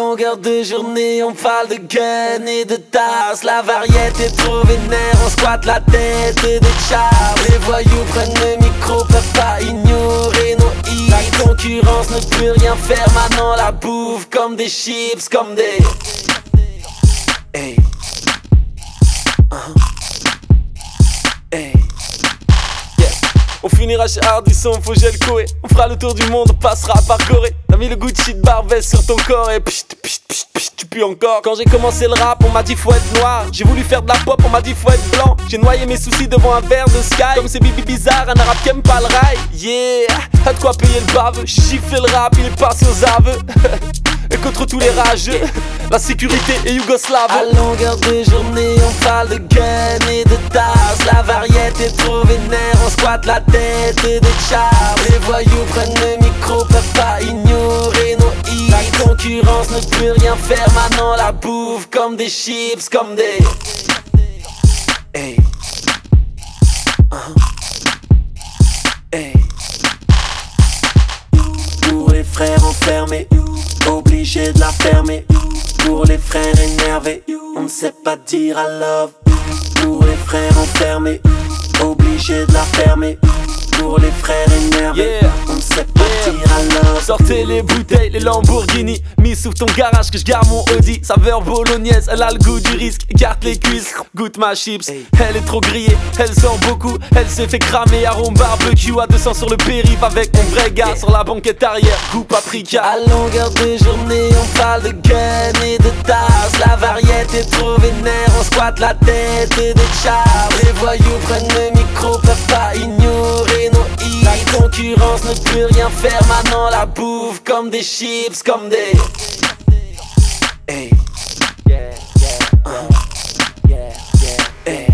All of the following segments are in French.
longueur de journée, on parle de gun et de tasse. La variété est trop vénère, on squatte la tête des chars. Les voyous prennent le micro, peuvent pas ignorer nos hits. La concurrence ne peut rien faire, maintenant la bouffe comme des chips, comme des... Hey. Hey. Yeah. On finira chez Hardisson, faut gel Koé. On fera le tour du monde, on passera par Corée. T'as mis le Gucci de Barbès sur ton corps et pchit, pchit, pchit, pchit, tu pues encore. Quand j'ai commencé le rap, on m'a dit faut être noir. J'ai voulu faire de la pop, on m'a dit faut être blanc. J'ai noyé mes soucis devant un verre de Sky. Comme c'est Bibi bizarre, un arabe qui aime pas le rail. Yeah, t'as de quoi payer le baveux. J'ai giflé le rap, il est passé aux aveux. Et contre tous les rageux, la sécurité est yougoslave. À longueur de journée, on parle de gun et de tasse. La variété est trop vénère, on squatte la tête des chars. Les voyous prennent le micro, peuvent pas ignorer nos hits. La concurrence ne peut rien faire, maintenant la bouffe comme des chips, comme des... Hey. Hey. Pour les frères enfermés, obligé de la fermer. Pour les frères énervés, on ne sait pas dire I love. Pour les frères enfermés, obligé de la fermer. Pour les frères énervés, on ne sait pas dire I love. Sortez les bouteilles, les Lamborghini. Mis sous ton garage que je garde mon Audi. Saveur bolognaise, elle a le goût du risque. Écarte les cuisses, goûte ma chips. Elle est trop grillée, elle sort beaucoup. Elle s'est fait cramer, arôme barbecue à 200 sur le périph' avec mon vrai gars sur la banquette arrière, goût paprika. À longueur de journée, on parle de gun et de tasse. La variété est trop vénère, on squatte la tête des chars. Les voyous prennent le micro, peuvent pas ignorer nos hits. La concurrence ne peut rien faire, maintenant la bouffe comme des chips, comme des... Hey. Hey.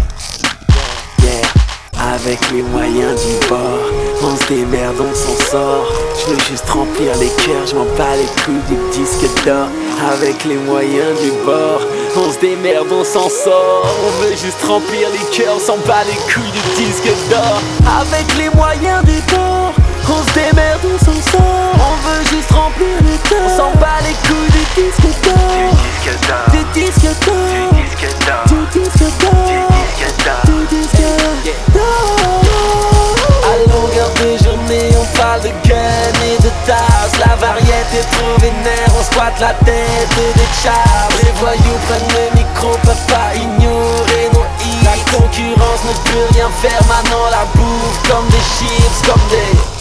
Avec les moyens du bord, on se démerde, on s'en sort. Je veux juste remplir les cœurs, je m'en bats les couilles du disque d'or. Avec les moyens du bord, on se démerde, on s'en sort. On veut juste remplir les cœurs, on s'en bat les couilles du disque d'or. Avec les moyens du bord, on se démerde, on s'en sort. On veut juste remplir les cœurs, on s'en bat les couilles du disque d'or. Du disque d'or, du disque d'or, du disque d'or. À longueur de journée, on parle de gun et de tasse. La variété est trop vénère, on squatte la tête des chars. Les voyous prennent le micro, peuvent pas ignorer nos hits. La concurrence ne peut rien faire, maintenant la bouffe comme des chips, comme des...